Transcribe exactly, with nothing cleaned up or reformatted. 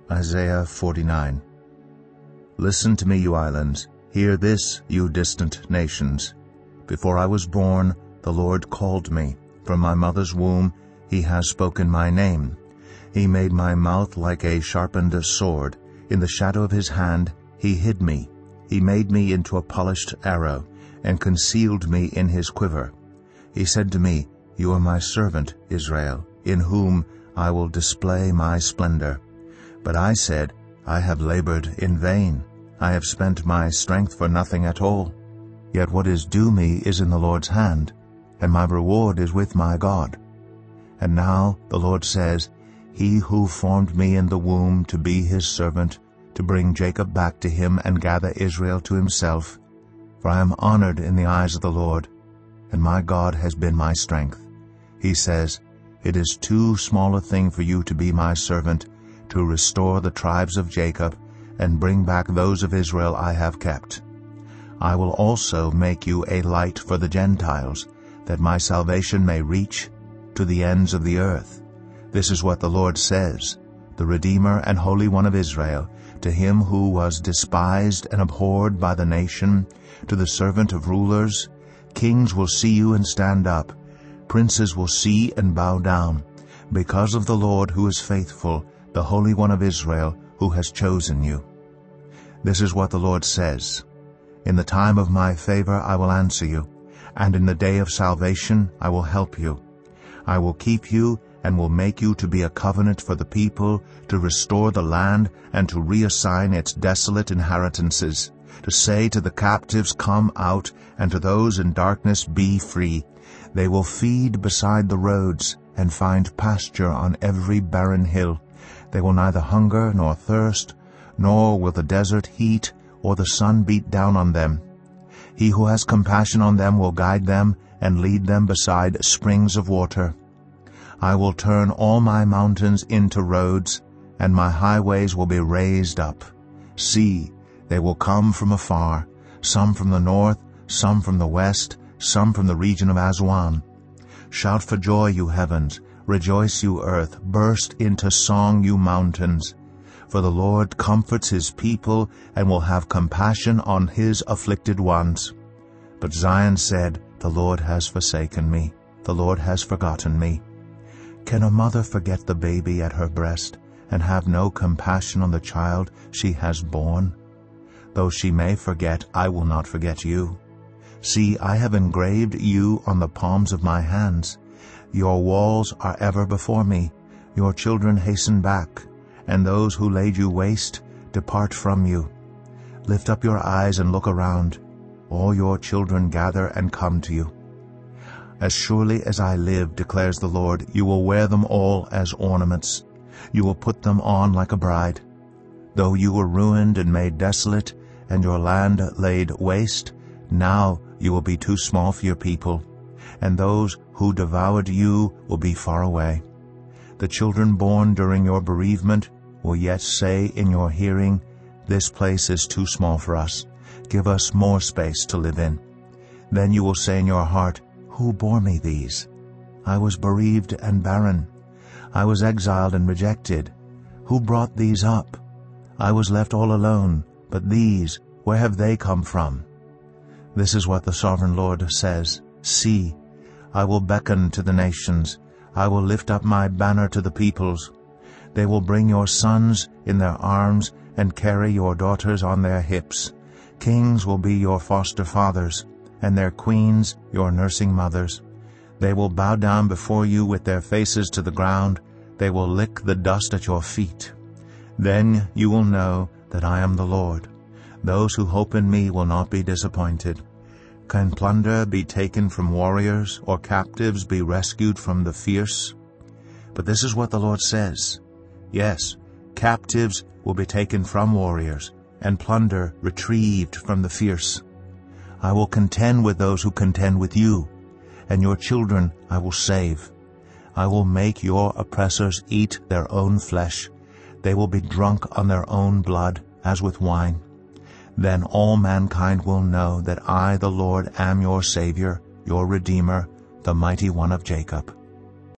Isaiah forty-nine. Listen to me, you islands. Hear this, you distant nations. Before I was born, the Lord called me. From my mother's womb, he has spoken my name. He made my mouth like a sharpened sword. In the shadow of his hand, he hid me. He made me into a polished arrow, and concealed me in his quiver. He said to me, You are my servant, Israel, in whom I will display my splendor. But I said, I have labored in vain. I have spent my strength for nothing at all. Yet what is due me is in the Lord's hand, and my reward is with my God. And now the Lord says, He who formed me in the womb to be his servant, to bring Jacob back to him and gather Israel to himself. For I am honored in the eyes of the Lord, and my God has been my strength. He says, It is too small a thing for you to be my servant, to restore the tribes of Jacob, and bring back those of Israel I have kept. I will also make you a light for the Gentiles, that my salvation may reach to the ends of the earth. This is what the Lord says, the Redeemer and Holy One of Israel, to him who was despised and abhorred by the nation, to the servant of rulers. Kings will see you and stand up. Princes will see and bow down, because of the Lord who is faithful, the Holy One of Israel, who has chosen you. This is what the Lord says, In the time of my favor I will answer you, and in the day of salvation I will help you. I will keep you and will make you to be a covenant for the people, to restore the land and to reassign its desolate inheritances, to say to the captives, Come out, and to those in darkness, Be free. They will feed beside the roads and find pasture on every barren hill. They will neither hunger nor thirst, nor will the desert heat or the sun beat down on them. He who has compassion on them will guide them and lead them beside springs of water. I will turn all my mountains into roads, and my highways will be raised up. See, they will come from afar, some from the north, some from the west, some from the region of Aswan. Shout for joy, you heavens, rejoice, you earth, burst into song, you mountains. For the Lord comforts his people and will have compassion on his afflicted ones. But Zion said, The Lord has forsaken me, the Lord has forgotten me. Can a mother forget the baby at her breast, and have no compassion on the child she has borne? Though she may forget, I will not forget you. See, I have engraved you on the palms of my hands. Your walls are ever before me. Your children hasten back, and those who laid you waste depart from you. Lift up your eyes and look around. All your children gather and come to you. As surely as I live, declares the Lord, you will wear them all as ornaments. You will put them on like a bride. Though you were ruined and made desolate, and your land laid waste, now you will be too small for your people, and those who devoured you will be far away. The children born during your bereavement will yet say in your hearing, This place is too small for us. Give us more space to live in. Then you will say in your heart, Who bore me these? I was bereaved and barren. I was exiled and rejected. Who brought these up? I was left all alone, but these, where have they come from? This is what the Sovereign Lord says, See, I will beckon to the nations. I will lift up my banner to the peoples. They will bring your sons in their arms and carry your daughters on their hips. Kings will be your foster fathers, and their queens your nursing mothers. They will bow down before you with their faces to the ground. They will lick the dust at your feet. Then you will know that I am the Lord. Those who hope in me will not be disappointed. Can plunder be taken from warriors, or captives be rescued from the fierce? But this is what the Lord says. Yes, captives will be taken from warriors, and plunder retrieved from the fierce. I will contend with those who contend with you, and your children I will save. I will make your oppressors eat their own flesh. They will be drunk on their own blood, as with wine. Then all mankind will know that I, the Lord, am your Savior, your Redeemer, the Mighty One of Jacob.